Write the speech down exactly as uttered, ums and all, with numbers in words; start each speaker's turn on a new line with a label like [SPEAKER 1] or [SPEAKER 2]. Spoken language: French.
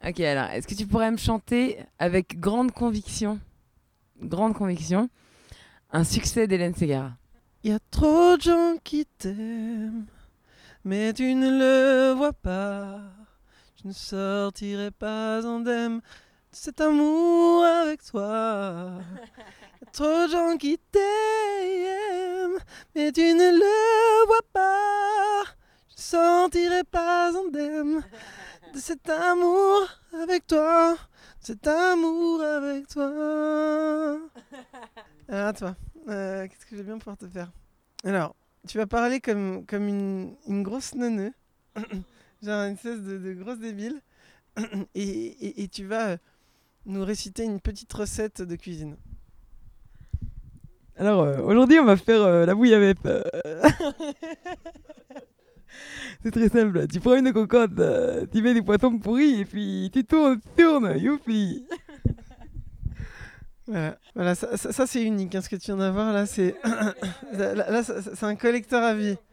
[SPEAKER 1] Ok, alors, est-ce que tu pourrais me chanter avec grande conviction, grande conviction, un succès d'Hélène Ségara?
[SPEAKER 2] Y a trop de gens qui t'aiment, mais tu ne le vois pas. Je ne sortirai pas indemne de cet amour avec toi. Y a trop de gens qui t'aiment, mais tu ne le vois pas. Je ne sortirai pas indemne de cet amour avec toi. De cet amour avec toi. Alors, à toi. Euh, qu'est-ce que je vais bien pouvoir te faire? Alors, tu vas parler comme, comme une, une grosse neuneu, genre une espèce de, de grosse débile, et, et, et tu vas euh, nous réciter une petite recette de cuisine.
[SPEAKER 1] Alors, euh, aujourd'hui, on va faire euh, la bouillabaisse. Euh, c'est très simple. Tu prends une cocotte, euh, tu mets des poissons pourris et puis tu tournes, tu tournes, youpi.
[SPEAKER 2] Voilà, voilà ça, ça, ça, c'est unique, hein, ce que tu viens d'avoir là, c'est là, là, ça- c'est un collecteur à vie.